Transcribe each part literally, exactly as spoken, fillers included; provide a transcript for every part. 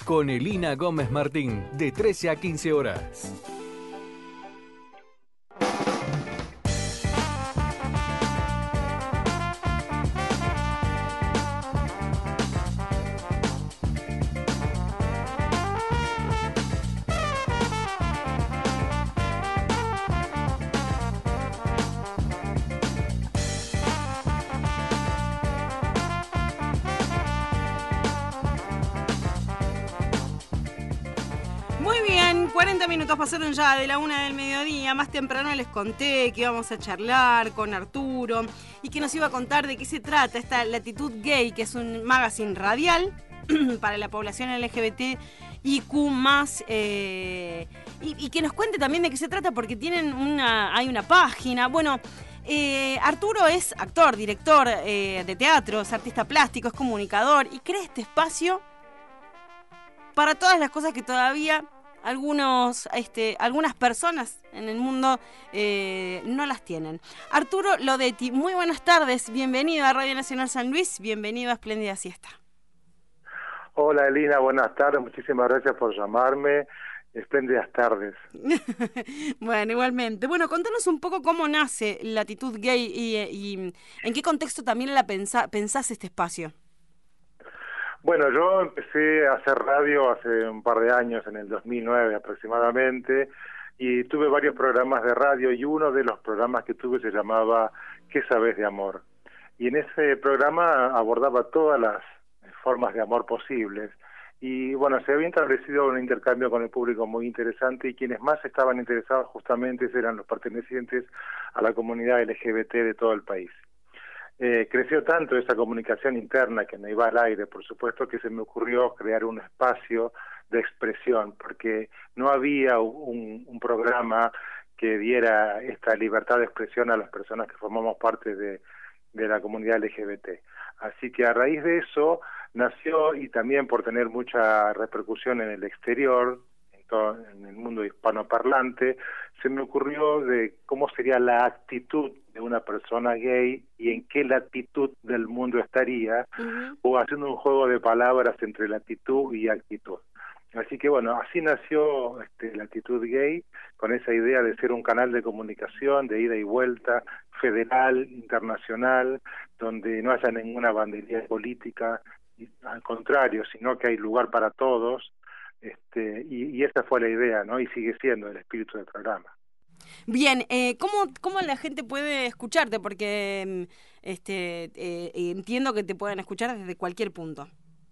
con Elina Gómez Martín, de trece a quince horas. cuarenta minutos pasaron ya de la una del mediodía. Más temprano les conté que íbamos a charlar con Arturo y que nos iba a contar de qué se trata esta Latitud Gay, que es un magazine radial para la población L G B T I Q más, eh, y, y que nos cuente también de qué se trata, porque tienen una, hay una página. Bueno, eh, Arturo es actor, director eh, de teatro, es artista plástico, es comunicador y crea este espacio para todas las cosas que todavía algunos, este, algunas personas en el mundo eh, no las tienen. Arturo Lodetti, muy buenas tardes, bienvenido a Radio Nacional San Luis, bienvenido a Espléndida Siesta. Hola Elina, buenas tardes, muchísimas gracias por llamarme, espléndidas tardes. Bueno, igualmente. Bueno, contanos un poco cómo nace Latitud Gay y, y en qué contexto también la pensa, pensás este espacio. Bueno, yo empecé a hacer radio hace un par de años, en el dos mil nueve aproximadamente, y tuve varios programas de radio, y uno de los programas que tuve se llamaba ¿Qué sabés de amor? Y en ese programa abordaba todas las formas de amor posibles. Y bueno, se había establecido un intercambio con el público muy interesante, y quienes más estaban interesados justamente eran los pertenecientes a la comunidad L G B T de todo el país. Eh, creció tanto esa comunicación interna que me iba al aire, por supuesto, que se me ocurrió crear un espacio de expresión, porque no había un, un programa que diera esta libertad de expresión a las personas que formamos parte de, de la comunidad L G B T. Así que a raíz de eso nació, y también por tener mucha repercusión en el exterior, en, todo, en el mundo hispanoparlante, se me ocurrió de cómo sería la actitud de una persona gay y en qué latitud del mundo estaría, uh-huh. o haciendo un juego de palabras entre latitud y actitud. Así que bueno, así nació este, Latitud Gay, con esa idea de ser un canal de comunicación, de ida y vuelta, federal, internacional, donde no haya ninguna bandería política, y, al contrario, sino que hay lugar para todos, este, y, y esa fue la idea, ¿no? Y sigue siendo el espíritu del programa. Bien, eh, ¿cómo, ¿cómo la gente puede escucharte? Porque este, eh, entiendo que te pueden escuchar desde cualquier punto.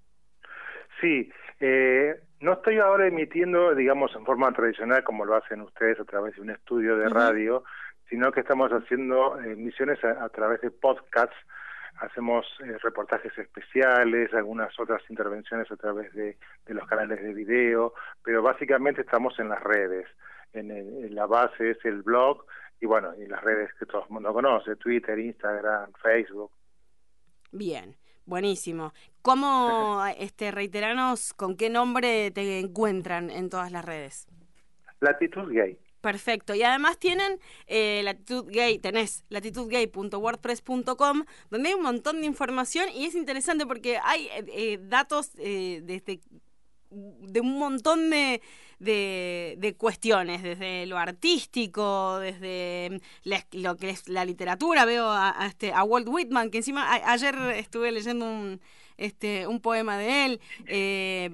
Sí, eh, no estoy ahora emitiendo, digamos, en forma tradicional como lo hacen ustedes a través de un estudio de radio, uh-huh. sino que estamos haciendo emisiones a, a través de podcasts. Hacemos eh, reportajes especiales, algunas otras intervenciones a través de, de los canales de video, pero básicamente estamos en las redes. En, el, en la base es el blog y bueno, y las redes que todo el mundo conoce, Twitter, Instagram, Facebook. Bien, buenísimo. ¿Cómo, este, reiteranos, con qué nombre te encuentran en todas las redes? Latitud Gay. Perfecto, y además tienen eh, Latitud Gay, tenés latitud gay punto wordpress punto com, donde hay un montón de información y es interesante porque hay eh, datos eh, desde de un montón de, de, de cuestiones, desde lo artístico, desde la, lo que es la literatura. Veo a, a, este, a Walt Whitman, que encima a, ayer estuve leyendo un, este, un poema de él. Eh,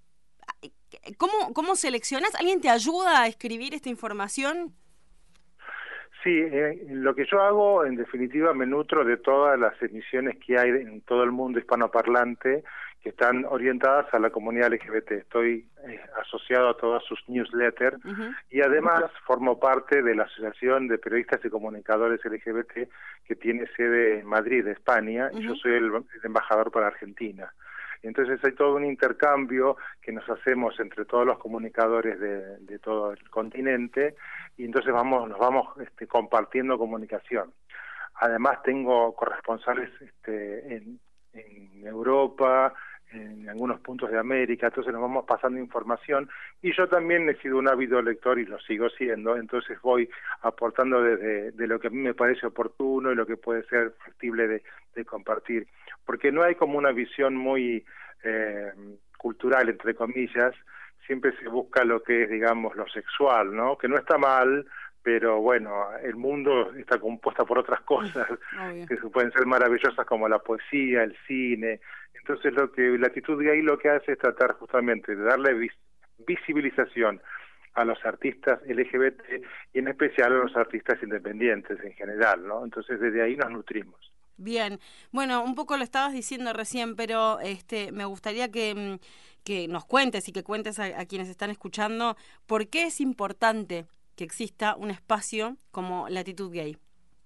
¿cómo, ¿Cómo seleccionas? ¿Alguien te ayuda a escribir esta información? Sí, eh, lo que yo hago, en definitiva, me nutro de todas las emisiones que hay en todo el mundo hispanoparlante que están orientadas a la comunidad L G B T. Estoy eh, asociado a todas sus newsletters uh-huh. y además formo parte de la Asociación de Periodistas y Comunicadores L G B T que tiene sede en Madrid, España, uh-huh. y yo soy el, el embajador para Argentina. Entonces hay todo un intercambio que nos hacemos entre todos los comunicadores de, de todo el continente y entonces vamos nos vamos este, compartiendo comunicación. Además tengo corresponsales este, en, en Europa, en algunos puntos de América, entonces nos vamos pasando información y yo también he sido un ávido lector y lo sigo siendo, entonces voy aportando desde de lo que a mí me parece oportuno y lo que puede ser factible de, de compartir, porque no hay como una visión muy eh, cultural, entre comillas, siempre se busca lo que es, digamos, lo sexual, ¿no? Que no está mal, pero bueno, el mundo está compuesto por otras cosas Obvio. que pueden ser maravillosas como la poesía, el cine. Entonces lo que la actitud gay lo que hace es tratar justamente de darle vis visibilización a los artistas L G B T y en especial a los artistas independientes en general, ¿no? Entonces desde ahí nos nutrimos. Bien, bueno, un poco lo estabas diciendo recién, pero este, me gustaría que, que nos cuentes y que cuentes a, a quienes están escuchando por qué es importante que exista un espacio como Latitud Gay.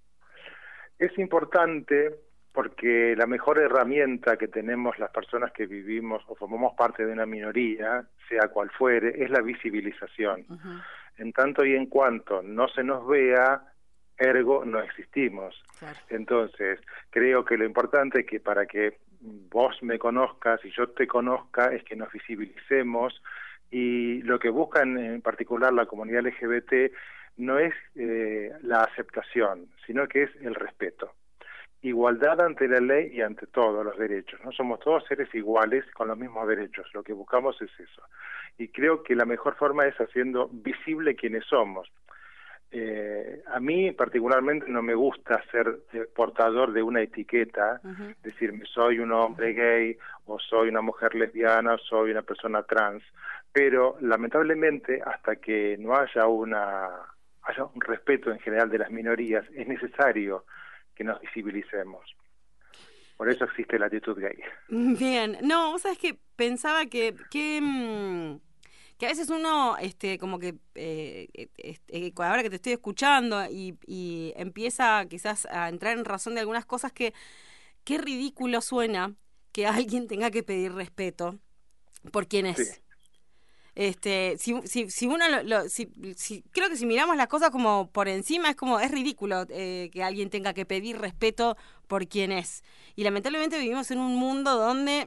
Es importante porque la mejor herramienta que tenemos las personas que vivimos o formamos parte de una minoría, sea cual fuere, es la visibilización. Uh-huh. En tanto y en cuanto no se nos vea, ergo no existimos. Claro. Entonces, creo que lo importante es que para que vos me conozcas y yo te conozca es que nos visibilicemos, y lo que buscan en particular la comunidad L G B T no es eh, la aceptación, sino que es el respeto. Igualdad ante la ley y ante todos los derechos, ¿no? Somos todos seres iguales con los mismos derechos, lo que buscamos es eso. Y creo que la mejor forma es haciendo visible quiénes somos. Eh, a mí particularmente no me gusta ser eh, portador de una etiqueta, uh-huh. decirme soy un hombre gay o soy una mujer lesbiana o soy una persona trans, pero lamentablemente hasta que no haya una haya un respeto en general de las minorías es necesario que nos visibilicemos. Por eso existe la actitud gay. Bien, no, vos sabés que pensaba que que mmm... que a veces uno, este, como que, eh, este, ahora que te estoy escuchando y, y empieza quizás a entrar en razón de algunas cosas, que qué ridículo suena que alguien tenga que pedir respeto por quién es. Sí. Este, si, si, si uno, lo, lo, si, si, creo que si miramos las cosas como por encima, es como, es ridículo eh, que alguien tenga que pedir respeto por quién es. Y lamentablemente vivimos en un mundo donde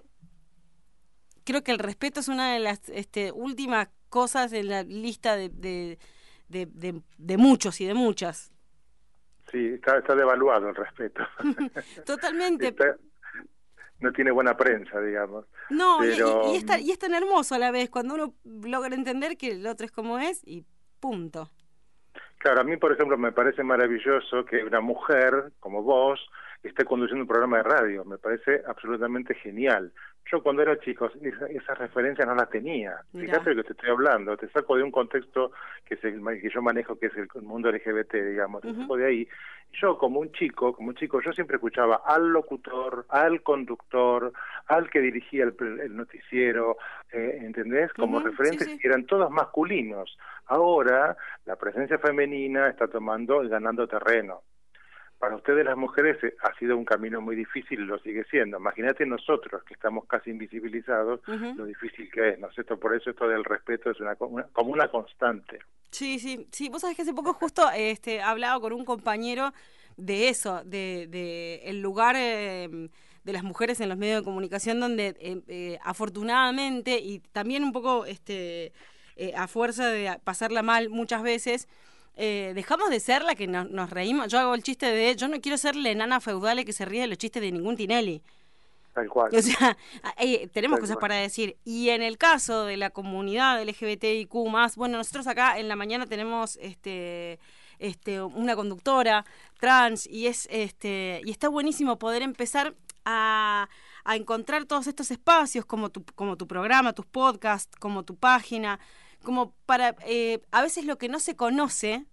creo que el respeto es una de las este, últimas cosas en la lista de, de, de, de, de muchos y de muchas. Sí, está, está devaluado el respeto. Totalmente. Está, no tiene buena prensa, digamos. No, pero... y, y, es tan, y es tan hermoso a la vez, cuando uno logra entender que el otro es como es y punto. Claro, a mí, por ejemplo, me parece maravilloso que una mujer como vos esté conduciendo un programa de radio. Me parece absolutamente genial. Yo cuando era chico, esa, esas referencias no las tenía. Mirá. Fíjate de lo que te estoy hablando. Te saco de un contexto que es el que yo manejo, que es el mundo L G B T, digamos. Te uh-huh. saco de ahí. Yo, como un chico, como un chico, yo siempre escuchaba al locutor, al conductor, al que dirigía el, el noticiero, eh, ¿entendés? Como uh-huh. referentes, sí, sí. eran todos masculinos. Ahora, la presencia femenina está tomando y ganando terreno. Para ustedes las mujeres ha sido un camino muy difícil y lo sigue siendo. Imagínate nosotros, que estamos casi invisibilizados, uh-huh. lo difícil que es, ¿no es cierto? Por eso esto del respeto es una, una como una constante. Sí, sí, sí. Vos sabés que hace poco justo este, hablaba con un compañero de eso, de, de el lugar eh, de las mujeres en los medios de comunicación, donde eh, eh, afortunadamente, y también un poco este, eh, a fuerza de pasarla mal muchas veces, Eh, dejamos de ser la que no, nos reímos. Yo hago el chiste de, yo no quiero ser la enana feudal que se ríe de los chistes de ningún Tinelli. Tal cual. O sea, eh, tenemos Tal cosas cual. para decir. Y en el caso de la comunidad L G B T I Q más, bueno, nosotros acá en la mañana tenemos este este una conductora trans y es este y está buenísimo poder empezar a, a encontrar todos estos espacios como tu, como tu programa, tus podcasts, como tu página, como para, eh, a veces lo que no se conoce,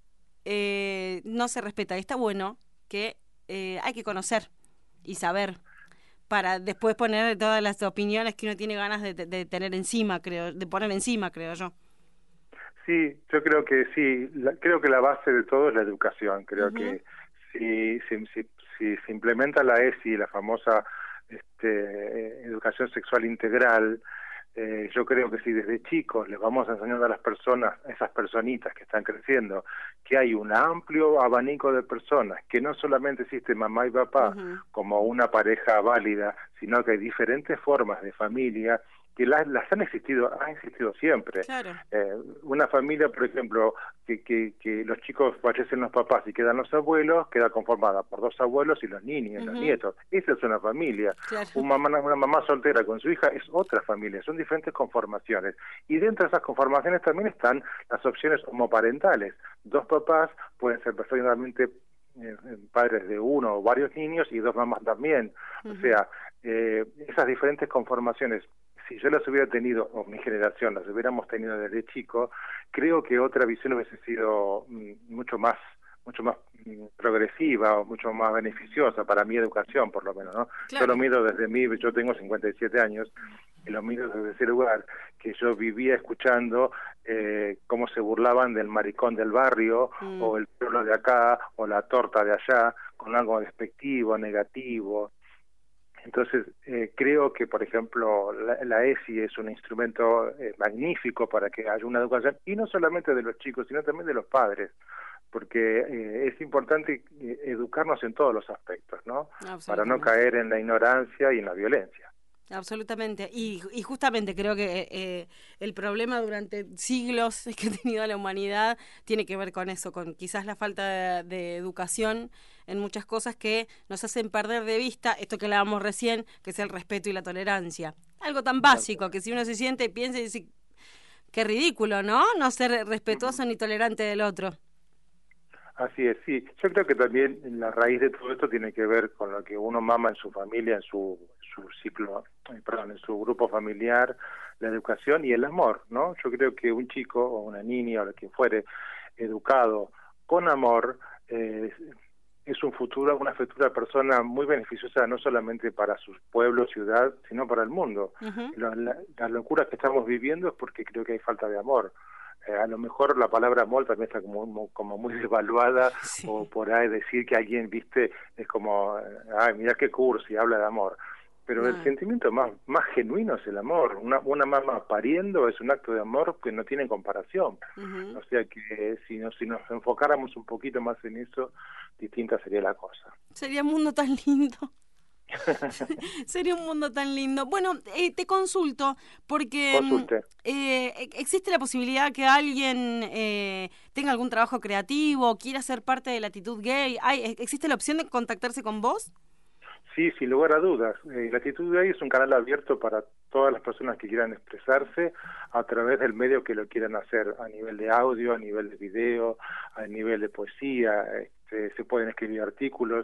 eh, no se respeta. Y está bueno que eh, hay que conocer y saber para después poner todas las opiniones que uno tiene ganas de, de, de tener encima, creo, de poner encima, creo yo. Sí, yo creo que sí, la, creo que la base de todo es la educación. Creo uh-huh. que si, si, si, si se implementa la E S I, la famosa este, educación sexual integral, Eh, yo creo que si desde chicos les vamos enseñando a las personas, a esas personitas que están creciendo, que hay un amplio abanico de personas, que no solamente existe mamá y papá uh-huh. como una pareja válida, sino que hay diferentes formas de familia, que las, las han existido, han existido siempre. Claro. Eh, una familia, por ejemplo, que, que, que los chicos fallecen los papás y quedan los abuelos, queda conformada por dos abuelos y los niños, uh-huh. los nietos. Esa es una familia. Claro. Una, mamá, una mamá soltera con su hija es otra familia, son diferentes conformaciones. Y dentro de esas conformaciones también están las opciones homoparentales. Dos papás pueden ser perfectamente eh, padres de uno o varios niños y dos mamás también. Uh-huh. O sea, eh, esas diferentes conformaciones, si yo las hubiera tenido, o mi generación las hubiéramos tenido desde chico, creo que otra visión hubiese sido mm, mucho más mucho más mm, progresiva o mucho más beneficiosa para mi educación, por lo menos, ¿no? Claro. Yo lo miro desde mí, yo tengo cincuenta y siete años, y lo miro desde ese lugar, que yo vivía escuchando eh, cómo se burlaban del maricón del barrio, mm. o el pueblo de acá, o la torta de allá, con algo despectivo, negativo. Entonces, eh, creo que, por ejemplo, la, la E S I es un instrumento eh, magnífico para que haya una educación, y no solamente de los chicos, sino también de los padres, porque eh, es importante eh, educarnos en todos los aspectos, ¿no? Para no caer en la ignorancia y en la violencia. Absolutamente, y, y justamente creo que eh, el problema durante siglos que ha tenido la humanidad tiene que ver con eso, con quizás la falta de, de educación en muchas cosas que nos hacen perder de vista esto que hablábamos recién, que es el respeto y la tolerancia. Algo tan básico que si uno se siente, piensa y dice, qué ridículo, ¿no? No ser respetuoso ni tolerante del otro. Así es, sí. Yo creo que también la raíz de todo esto tiene que ver con lo que uno mama en su familia, en su, su ciclo, eh, perdón, en su grupo familiar, la educación y el amor, ¿no? Yo creo que un chico o una niña o lo que fuere educado con amor eh, es un futuro, una futura persona muy beneficiosa no solamente para su pueblo, ciudad, sino para el mundo. Uh-huh. La, la, las locuras que estamos viviendo es porque creo que hay falta de amor. Eh, a lo mejor la palabra amor también está como, como muy devaluada, sí. O por ahí decir que alguien, viste, es como, ay, mira qué cursi, habla de amor. Pero no. El sentimiento más más genuino es el amor. Una, una mamá pariendo es un acto de amor que no tiene comparación. Uh-huh. O sea que si nos, si nos enfocáramos un poquito más en eso, distinta sería la cosa. Sería un mundo tan lindo. Sería un mundo tan lindo. Bueno, eh, te consulto porque eh, existe la posibilidad que alguien eh, tenga algún trabajo creativo, quiera ser parte de Latitud Gay. ¿Hay, ¿Existe la opción de contactarse con vos? Sí, sin lugar a dudas. Eh, Latitud Gay es un canal abierto para todas las personas que quieran expresarse a través del medio que lo quieran hacer, a nivel de audio, a nivel de video, a nivel de poesía. Este, se pueden escribir artículos.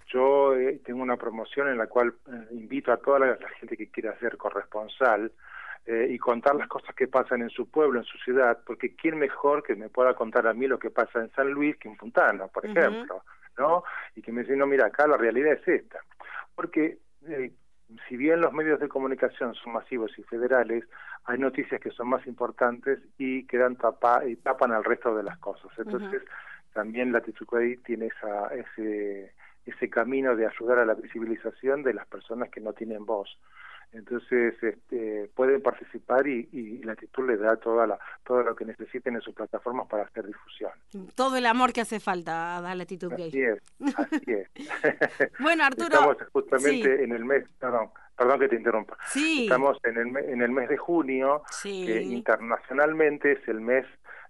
Yo eh, tengo una promoción en la cual eh, invito a toda la, la gente que quiera ser corresponsal eh, y contar las cosas que pasan en su pueblo, en su ciudad, porque quién mejor que me pueda contar a mí lo que pasa en San Luis que en Puntana, por uh-huh. ejemplo, ¿no? Y que me dice, no, mira, acá la realidad es esta. Porque eh, si bien los medios de comunicación son masivos y federales, hay noticias que son más importantes y quedan tapa, y tapan al resto de las cosas. Entonces, uh-huh. también Latitud Gay tiene esa, ese... ese camino de ayudar a la visibilización de las personas que no tienen voz. Entonces, este, pueden participar y, y Latitud les da toda la, todo lo que necesiten en sus plataformas para hacer difusión. Todo el amor que hace falta a Latitud Gay. Así es, así es. Bueno, Arturo... Estamos justamente sí. en el mes, perdón, perdón que te interrumpa. Sí. Estamos en el, en el mes de junio, sí. que internacionalmente es el mes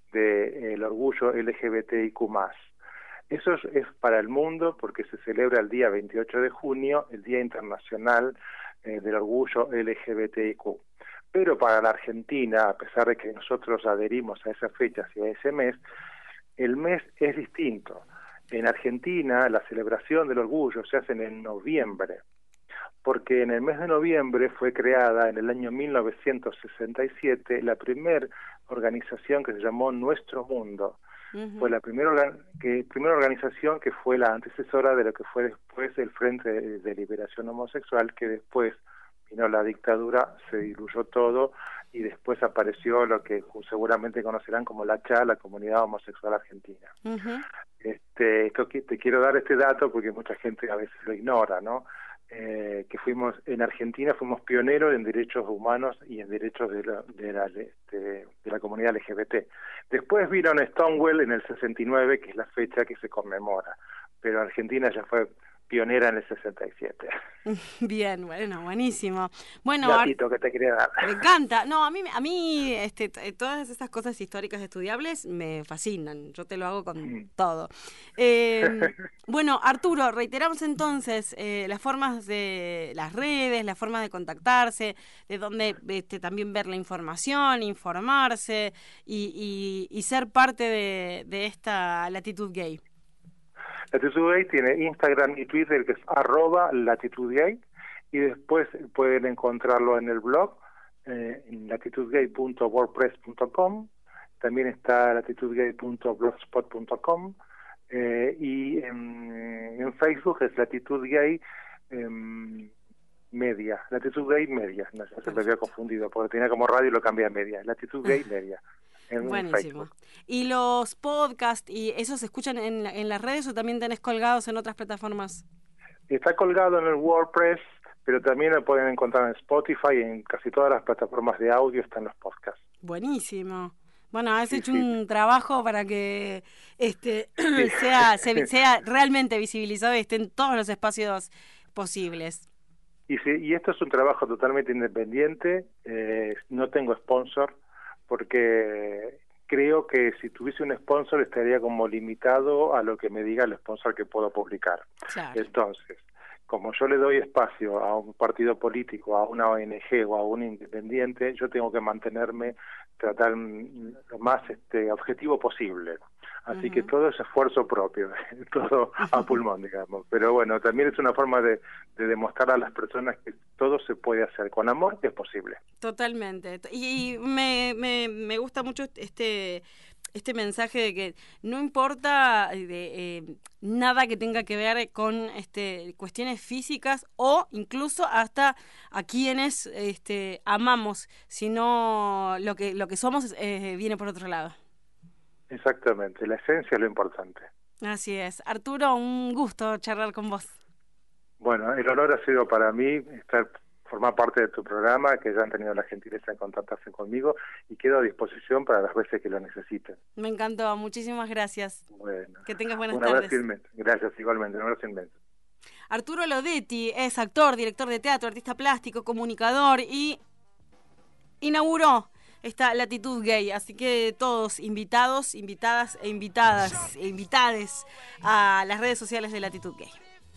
del de, orgullo L G B T I Q más. Eso es, es para el mundo porque se celebra el día veintiocho de junio, el Día Internacional eh, del Orgullo L G B T I Q. Pero para la Argentina, a pesar de que nosotros adherimos a esas fechas y a ese mes, el mes es distinto. En Argentina, la celebración del orgullo se hace en noviembre, porque en el mes de noviembre fue creada en el año mil novecientos sesenta y siete la primera organización que se llamó Nuestro Mundo. Uh-huh. Fue la primera, que, primera organización que fue la antecesora de lo que fue después el Frente de, de Liberación Homosexual, que después vino la dictadura, se diluyó todo y después apareció lo que seguramente conocerán como la C H A, la Comunidad Homosexual Argentina. Uh-huh. Este, esto que, te quiero dar este dato porque mucha gente a veces lo ignora, ¿no? Eh, que fuimos en Argentina fuimos pioneros en derechos humanos y en derechos de la, de la, de, de la comunidad L G B T. Después vino en Stonewall en el sesenta y nueve, que es la fecha que se conmemora, pero Argentina ya fue pionera en el sesenta y siete. Bien, bueno, buenísimo. Bueno, Gatito que te quería dar. Me encanta. No, a mí, a mí este, todas esas cosas históricas estudiables me fascinan. Yo te lo hago con mm. todo. Eh, bueno, Arturo, reiteramos entonces eh, las formas de las redes, las formas de contactarse, de dónde este, también ver la información, informarse y, y, y ser parte de, de esta Latitud Gay. Latitud Gay tiene Instagram y Twitter, que es arroba Latitud Gay, y después pueden encontrarlo en el blog, eh, en latitude gay punto wordpress punto com, también está latitude gay punto blogspot punto com, eh, y en, en Facebook es Latitud Gay eh, Media, Latitud Gay Media, no sé, se me había confundido, porque tenía como radio y lo cambié a Media, Latitud Gay Media. Buenísimo. ¿Y los podcasts y esos se escuchan en, en las redes o también tenés colgados en otras plataformas? Está colgado en el WordPress, pero también lo pueden encontrar en Spotify y en casi todas las plataformas de audio están los podcasts. Buenísimo. Bueno, has sí, hecho sí. un trabajo para que este sí. sea, se, sea realmente visibilizado y esté en todos los espacios posibles. Y, sí, y esto es un trabajo totalmente independiente, eh, no tengo sponsor, porque creo que si tuviese un sponsor estaría como limitado a lo que me diga el sponsor que puedo publicar. Claro. Entonces, como yo le doy espacio a un partido político, a una O N G o a un independiente, yo tengo que mantenerme, tratar lo más este objetivo posible. Así uh-huh. que todo es esfuerzo propio, todo a pulmón, digamos. Pero bueno, también es una forma de, de demostrar a las personas que todo se puede hacer con amor, que es posible. Totalmente. Y me, me, me gusta mucho este este mensaje de que no importa de, eh, nada que tenga que ver con este cuestiones físicas o incluso hasta a quienes este, amamos, sino lo que, lo que somos eh, viene por otro lado. Exactamente, la esencia es lo importante. Así es. Arturo, un gusto charlar con vos. Bueno, el honor ha sido para mí estar, formar parte de tu programa, que ya han tenido la gentileza de contactarse conmigo y quedo a disposición para las veces que lo necesiten. Me encantó, muchísimas gracias. Bueno, que tengas buenas un tardes. Abrazo inmenso. Gracias, igualmente, un abrazo inmenso. Arturo Lodetti es actor, director de teatro, artista plástico, comunicador y inauguró esta Latitud Gay, así que todos invitados, invitadas e invitadas e invitades a las redes sociales de Latitud Gay.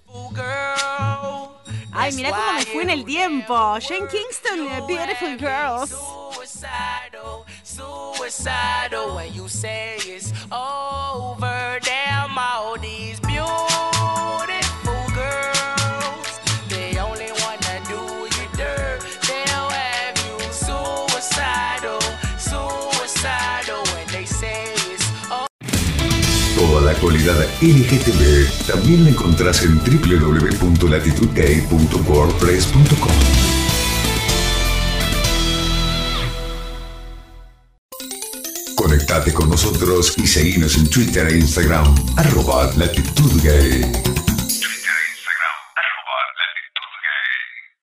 Ay, mirá cómo me fue en el tiempo. Jane Kingston, Beautiful Girls. Suicidal, suicidal when you say it's over. Damn, all these beautiful girls, they only wanna do you dirt. They'll have you suicidal, suicidal when they say it's over. Toda la actualidad L G T B también la encontrás en w w w punto latitude gay punto wordpress punto com. Conectate con nosotros y seguinos en Twitter e Instagram, arroba Latitud Gay.